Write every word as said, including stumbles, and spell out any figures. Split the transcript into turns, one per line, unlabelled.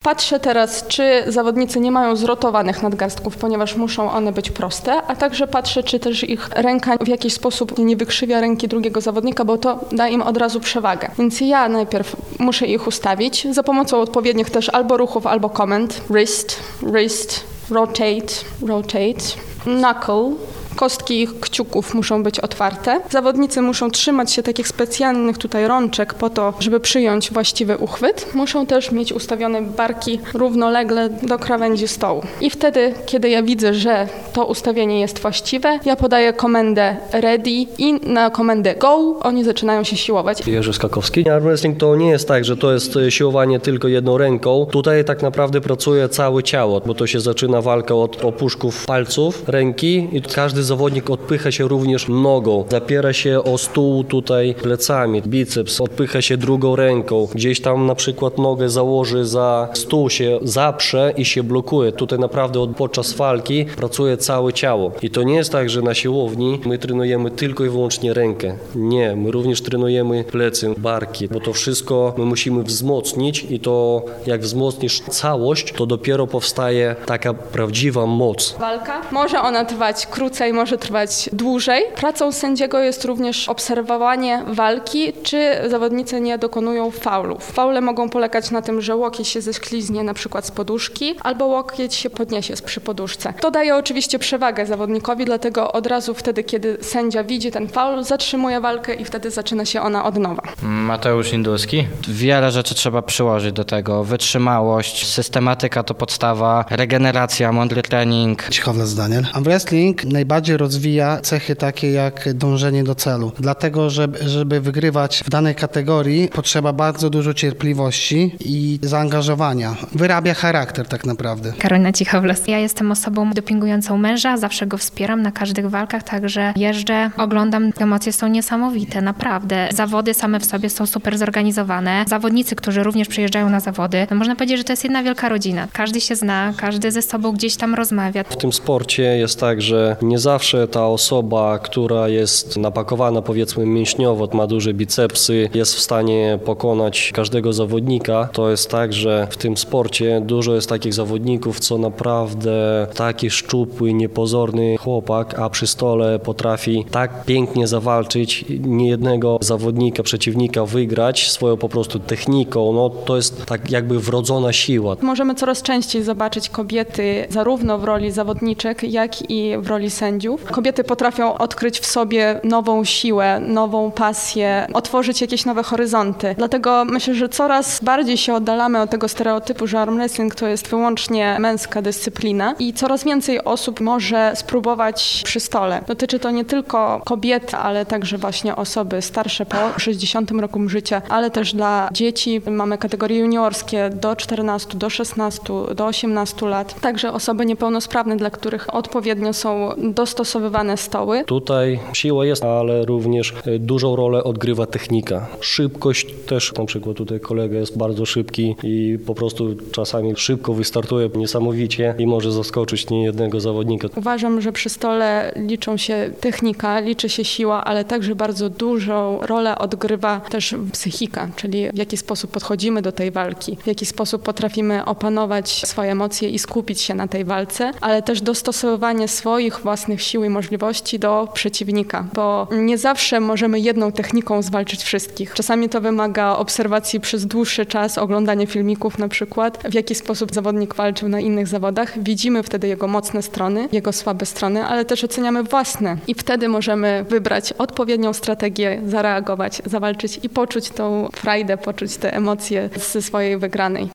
Patrzę teraz, czy zawodnicy nie mają zrotowanych nadgarstków, ponieważ muszą one być proste, a także patrzę, czy też ich ręka w jakiś sposób nie wykrzywia ręki drugiego zawodnika, bo to da im od razu przewagę. Więc ja najpierw muszę ich ustawić za pomocą odpowiednich też albo ruchów, albo komend. Wrist, wrist, rotate, rotate, knuckle. Kostki ich kciuków muszą być otwarte. Zawodnicy muszą trzymać się takich specjalnych tutaj rączek po to, żeby przyjąć właściwy uchwyt. Muszą też mieć ustawione barki równolegle do krawędzi stołu. I wtedy, kiedy ja widzę, że to ustawienie jest właściwe, ja podaję komendę ready i na komendę go oni zaczynają się siłować.
Jerzy Skakowski. Arm wrestling to nie jest tak, że to jest siłowanie tylko jedną ręką. Tutaj tak naprawdę pracuje całe ciało, bo to się zaczyna walka od opuszków palców ręki i każdy zawodnik odpycha się również nogą, zapiera się o stół tutaj plecami, biceps, odpycha się drugą ręką, gdzieś tam na przykład nogę założy za stół, się zaprze i się blokuje. Tutaj naprawdę podczas walki pracuje całe ciało. I to nie jest tak, że na siłowni my trenujemy tylko i wyłącznie rękę. Nie, my również trenujemy plecy, barki, bo to wszystko my musimy wzmocnić i to jak wzmocnisz całość, to dopiero powstaje taka prawdziwa moc.
Walka może ona trwać krócej, może trwać dłużej. Pracą sędziego jest również obserwowanie walki, czy zawodnicy nie dokonują faulów. Faule mogą polegać na tym, że łokieć się ześlizgnie na przykład z poduszki, albo łokieć się podniesie przy poduszce. To daje oczywiście przewagę zawodnikowi, dlatego od razu wtedy, kiedy sędzia widzi ten faul, zatrzymuje walkę i wtedy zaczyna się ona od nowa.
Mateusz Indulski. Wiele rzeczy trzeba przyłożyć do tego. Wytrzymałość, systematyka to podstawa, regeneracja, mądry trening.
Cichowlas Daniel. Arm wrestling najbardziej rozwija cechy takie jak dążenie do celu. Dlatego, żeby, żeby wygrywać w danej kategorii, potrzeba bardzo dużo cierpliwości i zaangażowania. Wyrabia charakter tak naprawdę.
Karolina Cichowlas. Ja jestem osobą dopingującą męża, zawsze go wspieram na każdych walkach, także jeżdżę, oglądam. Emocje są niesamowite, naprawdę. Zawody same w sobie są super zorganizowane. Zawodnicy, którzy również przyjeżdżają na zawody, no można powiedzieć, że to jest jedna wielka rodzina. Każdy się zna, każdy ze sobą gdzieś tam rozmawia.
W tym sporcie jest tak, że nie zawsze ta osoba, która jest napakowana powiedzmy mięśniowo, ma duże bicepsy, jest w stanie pokonać każdego zawodnika. To jest tak, że w tym sporcie dużo jest takich zawodników, co naprawdę taki szczupły, niepozorny chłopak, a przy stole potrafi tak pięknie zawalczyć, niejednego zawodnika, przeciwnika wygrać swoją po prostu techniką. No to jest tak jakby wrodzona siła.
Możemy coraz częściej zobaczyć kobiety zarówno w roli zawodniczek, jak i w roli sędziów. Kobiety potrafią odkryć w sobie nową siłę, nową pasję, otworzyć jakieś nowe horyzonty. Dlatego myślę, że coraz bardziej się oddalamy od tego stereotypu, że arm wrestling to jest wyłącznie męska dyscyplina i coraz więcej osób może spróbować przy stole. Dotyczy to nie tylko kobiet, ale także właśnie osoby starsze po sześćdziesiątym roku życia, ale też dla dzieci. Mamy kategorie juniorskie do czternastu, do szesnastu, do osiemnastu lat. Także osoby niepełnosprawne, dla których odpowiednio są dostosowywane stoły.
Tutaj siła jest, ale również dużą rolę odgrywa technika. Szybkość też, na przykład tutaj kolega jest bardzo szybki i po prostu czasami szybko wystartuje niesamowicie i może zaskoczyć niejednego zawodnika.
Uważam, że przy stole liczą się technika, liczy się siła, ale także bardzo dużą rolę odgrywa też psychika, czyli w jaki sposób podchodzimy do tej walki, w jaki sposób potrafimy opanować swoje emocje i skupić się na tej walce, ale też dostosowywanie swoich własnych sił i możliwości do przeciwnika, bo nie zawsze możemy jedną techniką zwalczyć wszystkich. Czasami to wymaga obserwacji przez dłuższy czas, oglądania filmików na przykład, w jaki sposób zawodnik walczył na innych zawodach. Widzimy wtedy jego mocne strony, jego słabe strony, ale też oceniamy własne i wtedy możemy wybrać odpowiednią strategię, zareagować, zawalczyć i poczuć tą frajdę, poczuć te emocje ze swojej wygranej.